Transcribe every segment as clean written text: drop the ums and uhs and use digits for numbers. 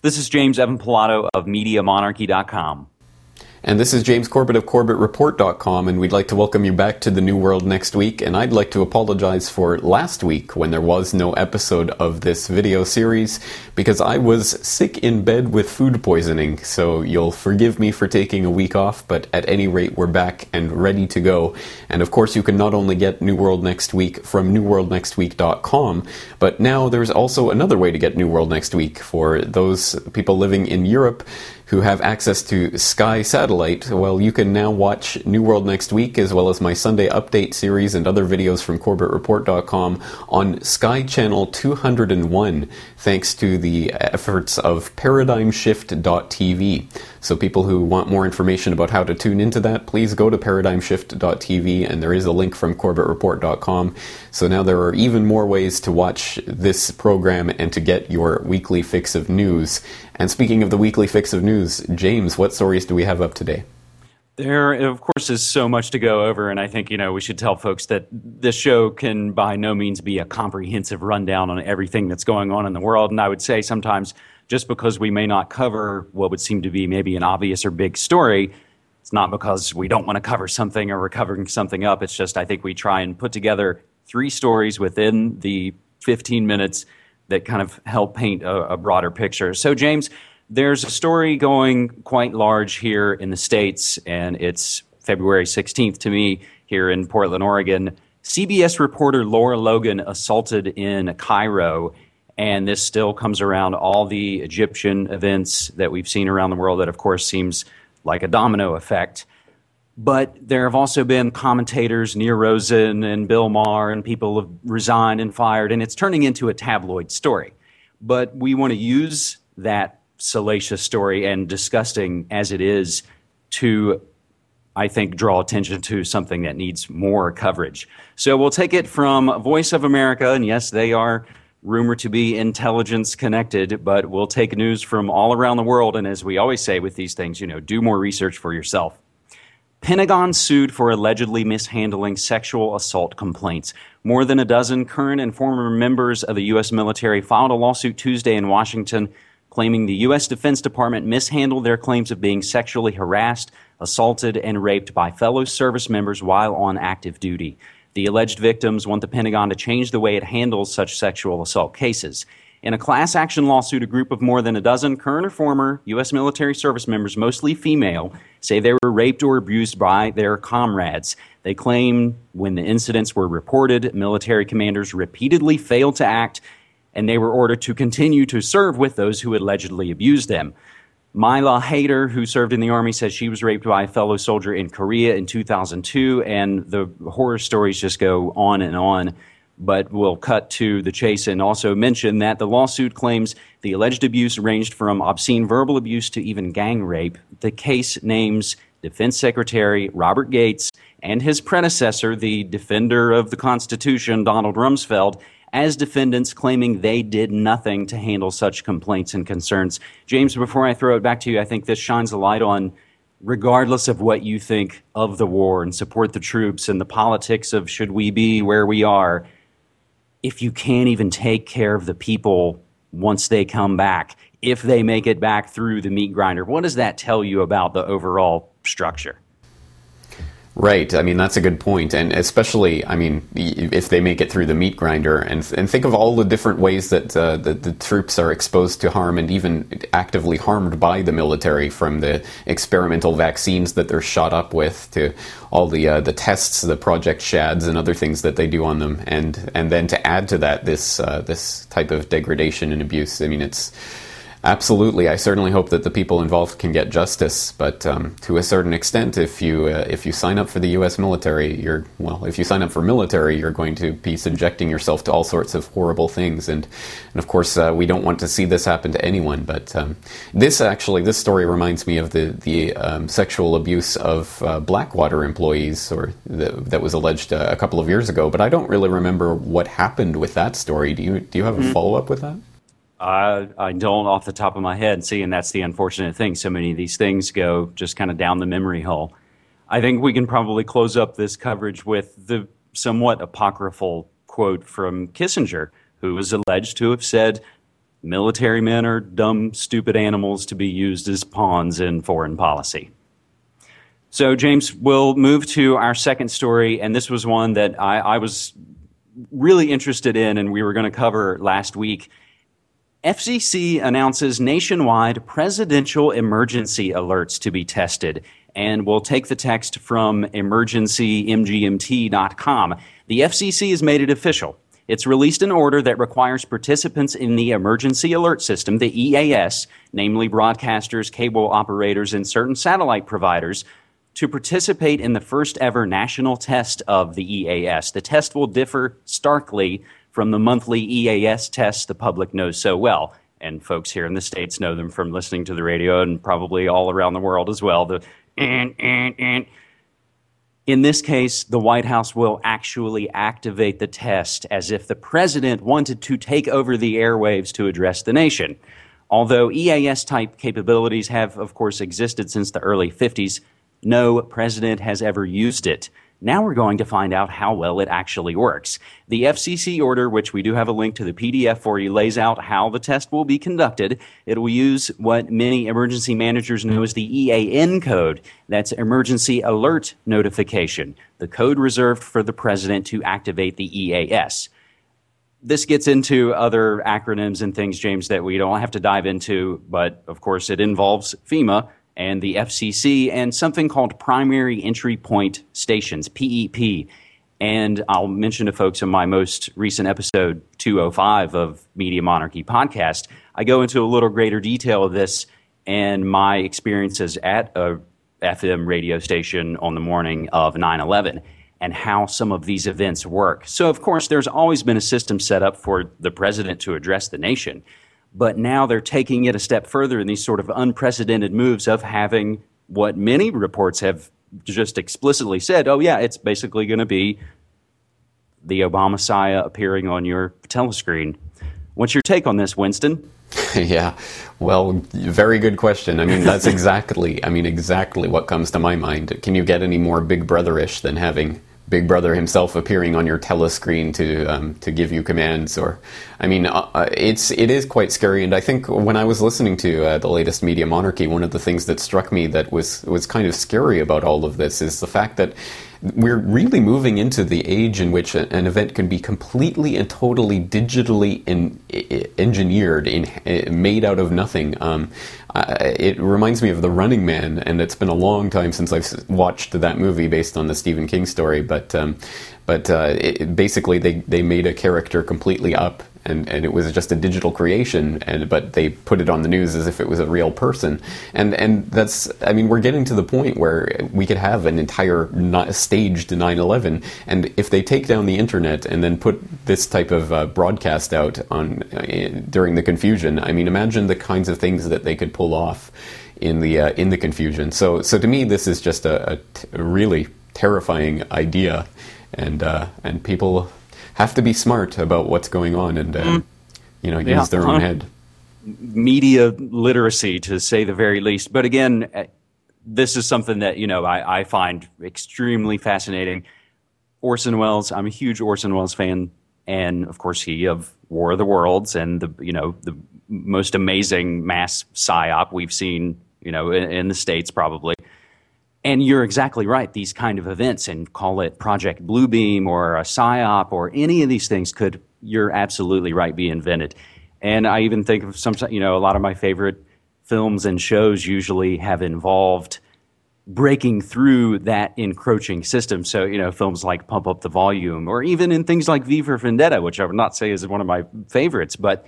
This is James Evan Pilato of MediaMonarchy.com. And this is James Corbett of CorbettReport.com, and we'd like to welcome you back to The New World Next Week. And I'd like to apologize for last week when there was no episode of this video series, because I was sick in bed with food poisoning. So you'll forgive me for taking a week off, but at any rate, we're back and ready to go. And of course, you can not only get New World Next Week from NewWorldNextWeek.com, but now there's also another way to get New World Next Week for those people living in Europe who have access to Sky Satellite. Well, you can now watch New World Next Week, as well as my Sunday Update series and other videos from CorbettReport.com on Sky Channel 201, thanks to the efforts of ParadigmShift.tv. So people who want more information about how to tune into that, please go to ParadigmShift.tv, and there is a link from CorbettReport.com. So now there are even more ways to watch this program and to get your weekly fix of news. And speaking of the weekly fix of news, James, what stories do we have up today? There, of course, is so much to go over, and I think, we should tell folks that this show can by no means be a comprehensive rundown on everything that's going on in the world. And I would say sometimes just because we may not cover what would seem to be maybe an obvious or big story, it's not because we don't want to cover something or we're covering something up. It's just I think we try and put together 3 stories within the 15 minutes that kind of help paint a broader picture. So, James, there's a story going quite large here in the States, and it's February 16th to me here in Portland, Oregon. CBS reporter Laura Logan assaulted in Cairo, and this still comes around all the Egyptian events that we've seen around the world that, of course, seems like a domino effect. But there have also been commentators, Nir Rosen and Bill Maher, and people have resigned and fired, and it's turning into a tabloid story. But we want to use that salacious story, and disgusting as it is, to, I think, draw attention to something that needs more coverage. So we'll take it from Voice of America, and yes, they are rumored to be intelligence connected, but we'll take news from all around the world, and as we always say with these things, do more research for yourself. Pentagon sued for allegedly mishandling sexual assault complaints. More than a dozen current and former members of the U.S. military filed a lawsuit Tuesday in Washington claiming the U.S. Defense Department mishandled their claims of being sexually harassed, assaulted, and raped by fellow service members while on active duty. The alleged victims want the Pentagon to change the way it handles such sexual assault cases. In a class action lawsuit, a group of more than a dozen current or former U.S. military service members, mostly female, say they were raped or abused by their comrades. They claim when the incidents were reported, military commanders repeatedly failed to act, and they were ordered to continue to serve with those who allegedly abused them. Myla Hayter, who served in the Army, says she was raped by a fellow soldier in Korea in 2002, and the horror stories just go on and on. But we'll cut to the chase and also mention that the lawsuit claims the alleged abuse ranged from obscene verbal abuse to even gang rape. The case names Defense Secretary Robert Gates and his predecessor, the defender of the Constitution, Donald Rumsfeld, as defendants, claiming they did nothing to handle such complaints and concerns. James, before I throw it back to you, I think this shines a light on, regardless of what you think of the war and support the troops and the politics of should we be where we are, if you can't even take care of the people once they come back, if they make it back through the meat grinder, what does that tell you about the overall structure? Right. I mean, that's a good point. And especially, if they make it through the meat grinder, and think of all the different ways that the troops are exposed to harm and even actively harmed by the military, from the experimental vaccines that they're shot up with to all the tests, the Project Shads and other things that they do on them. And then to add to that this type of degradation and abuse. I mean, it's absolutely. I certainly hope that the people involved can get justice, but to a certain extent, if you sign up for the U.S. military, if you sign up for military, you're going to be subjecting yourself to all sorts of horrible things, and of course, we don't want to see this happen to anyone. But this story reminds me of the sexual abuse of Blackwater employees, that was alleged a couple of years ago. But I don't really remember what happened with that story. Do you have a follow up with that? I don't off the top of my head. See, and that's the unfortunate thing. So many of these things go just kind of down the memory hole. I think we can probably close up this coverage with the somewhat apocryphal quote from Kissinger, who was alleged to have said, military men are dumb, stupid animals to be used as pawns in foreign policy. So, James, we'll move to our second story, and this was one that I was really interested in and we were going to cover last week. FCC announces nationwide presidential emergency alerts to be tested, and we'll take the text from emergencymgmt.com. The FCC has made it official. It's released an order that requires participants in the Emergency Alert System, the EAS, namely broadcasters, cable operators, and certain satellite providers, to participate in the first ever national test of the EAS. The test will differ starkly from the monthly EAS tests the public knows so well. And folks here in the States know them from listening to the radio and probably all around the world as well. In this case, the White House will actually activate the test as if the president wanted to take over the airwaves to address the nation. Although EAS-type capabilities have, of course, existed since the early 50s, no president has ever used it. Now we're going to find out how well it actually works. The FCC order, which we do have a link to the PDF for you, lays out how the test will be conducted. It will use what many emergency managers know as the EAN code. That's Emergency Alert Notification, the code reserved for the president to activate the EAS. This gets into other acronyms and things, James, that we don't have to dive into, but of course it involves FEMA and the FCC, and something called Primary Entry Point Stations, PEP. And I'll mention to folks in my most recent episode, 205 of Media Monarchy Podcast, I go into a little greater detail of this and my experiences at a FM radio station on the morning of 9/11 and how some of these events work. So, of course, there's always been a system set up for the president to address the nation. But now they're taking it a step further in these sort of unprecedented moves of having what many reports have just explicitly said, oh, yeah, it's basically going to be the Obama-Messiah appearing on your telescreen. What's your take on this, Winston? Yeah, well, very good question. I mean, that's exactly what comes to my mind. Can you get any more Big Brother-ish than having Big Brother himself appearing on your telescreen to give you commands? Or, I mean, it is quite scary. And I think when I was listening to the latest Media Monarchy, one of the things that struck me that was kind of scary about all of this is the fact that we're really moving into the age in which an event can be completely and totally digitally engineered, made out of nothing. It reminds me of The Running Man, and it's been a long time since I've watched that movie based on the Stephen King story. But basically, they made a character completely up, and it was just a digital creation. But they put it on the news as if it was a real person. And that's, I mean, we're getting to the point where we could have an entire staged 9/11, and if they take down the internet and then put this type of broadcast out on during the confusion, I mean, imagine the kinds of things that they could pull off in the confusion. So to me, this is just a really terrifying idea, and people have to be smart about what's going on and use their own head. Media literacy, to say the very least. But again, this is something that I find extremely fascinating. Orson Welles, I'm a huge Orson Welles fan, and of course he of War of the Worlds and the most amazing mass psyop we've seen in the States probably. And you're exactly right. These kind of events, and call it Project Bluebeam or a psyop or any of these things could, you're absolutely right, be invented. And I even think of a lot of my favorite films and shows usually have involved breaking through that encroaching system. So, films like Pump Up the Volume, or even in things like V for Vendetta, which I would not say is one of my favorites, but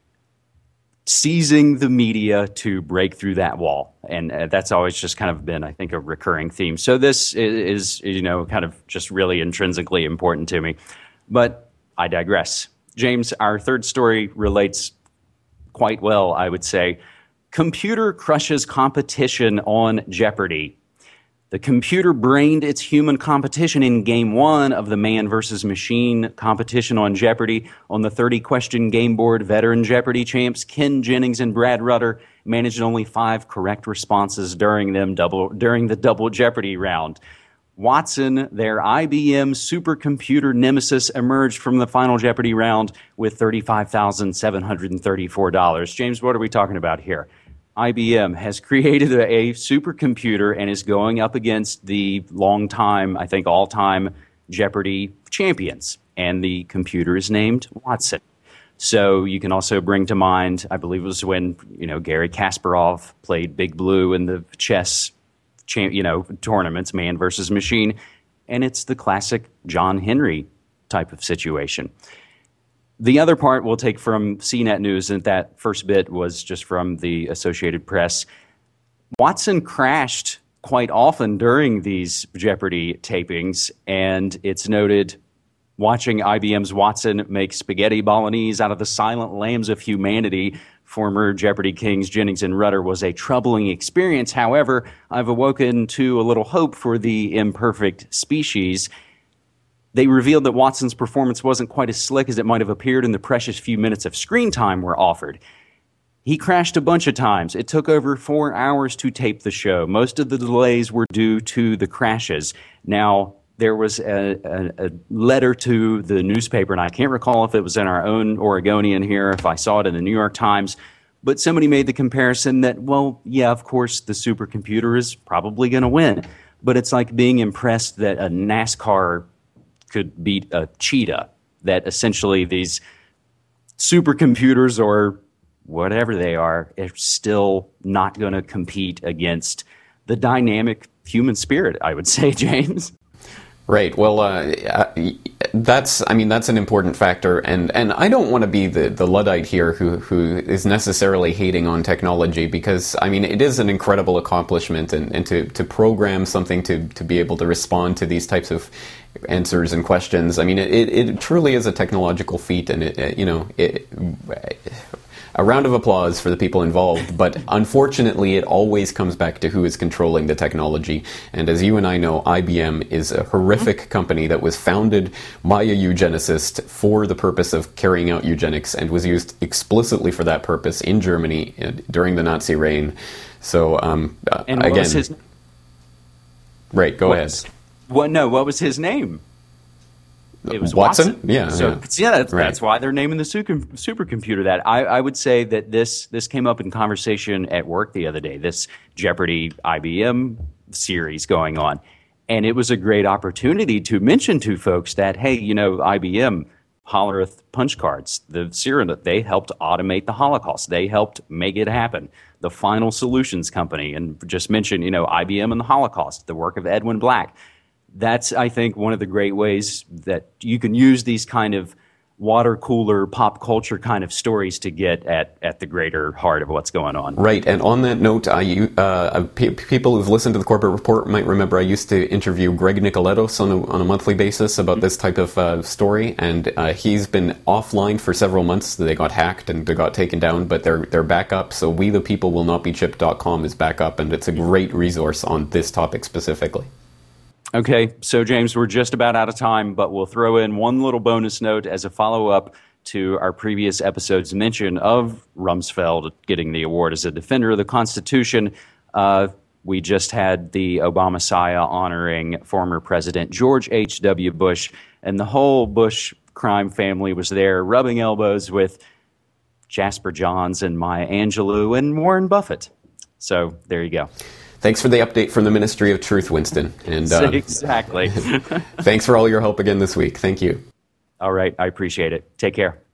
seizing the media to break through that wall. And that's always just kind of been, I think, a recurring theme. So this is kind of just really intrinsically important to me. But I digress. James, our third story relates quite well, I would say. Computer crushes competition on Jeopardy! The computer brained its human competition in Game 1 of the man versus machine competition on Jeopardy! On the 30-question game board, veteran Jeopardy! Champs Ken Jennings and Brad Rutter managed only 5 correct responses during the double Jeopardy! Round. Watson, their IBM supercomputer nemesis, emerged from the final Jeopardy round with $35,734. James, what are we talking about here? IBM has created a supercomputer and is going up against the long-time, I think all-time Jeopardy champions. And the computer is named Watson. So you can also bring to mind, I believe it was when, Garry Kasparov played Big Blue in the chess tournaments, man versus machine, and it's the classic John Henry type of situation. The other part we'll take from CNET News, and that first bit was just from the Associated Press. Watson crashed quite often during these Jeopardy tapings, and it's noted watching IBM's Watson make spaghetti bolognese out of the silent lambs of humanity, former Jeopardy kings Jennings and Rutter, was a troubling experience. However, I've awoken to a little hope for the imperfect species. They revealed that Watson's performance wasn't quite as slick as it might have appeared in the precious few minutes of screen time were offered. He crashed a bunch of times. It took over 4 hours to tape the show. Most of the delays were due to the crashes. Now, there was a letter to the newspaper, and I can't recall if it was in our own Oregonian here, if I saw it in the New York Times, but somebody made the comparison that, well, yeah, of course, the supercomputer is probably going to win, but it's like being impressed that a NASCAR could beat a cheetah, that essentially these supercomputers or whatever they are still not going to compete against the dynamic human spirit, I would say, James. Right. Well, that's an important factor, and I don't want to be the Luddite here who is necessarily hating on technology, because it is an incredible accomplishment, and to program something to be able to respond to these types of answers and questions. It truly is a technological feat, and a round of applause for the people involved, but unfortunately it always comes back to who is controlling the technology. And as you and I know, IBM is a horrific company that was founded by a eugenicist for the purpose of carrying out eugenics, and was used explicitly for that purpose in Germany during the Nazi reign. So, again... Was his... Right, go ahead. What was his name? It was Watson? Yeah. That's why they're naming the supercomputer that. I would say that this came up in conversation at work the other day, this Jeopardy IBM series going on. And it was a great opportunity to mention to folks that, hey, IBM, Hollerith punch cards, the Cyranoid, they helped automate the Holocaust. They helped make it happen. The Final Solutions Company, and just mention, IBM and the Holocaust, the work of Edwin Black. That's, I think, one of the great ways that you can use these kind of water cooler pop culture kind of stories to get at the greater heart of what's going on. Right, and on that note, people who've listened to the Corbett Report might remember I used to interview Greg Nicoletos on a monthly basis about this type of story, and he's been offline for several months. They got hacked and they got taken down, but they're back up. So WeThePeopleWillNotBeChipped.com is back up, and it's a great resource on this topic specifically. Okay, so James, we're just about out of time, but we'll throw in one little bonus note as a follow-up to our previous episode's mention of Rumsfeld getting the award as a defender of the Constitution. We just had the Obama-Saya honoring former President George H.W. Bush, and the whole Bush crime family was there rubbing elbows with Jasper Johns and Maya Angelou and Warren Buffett. So there you go. Thanks for the update from the Ministry of Truth, Winston. And exactly. Thanks for all your help again this week. Thank you. All right. I appreciate it. Take care.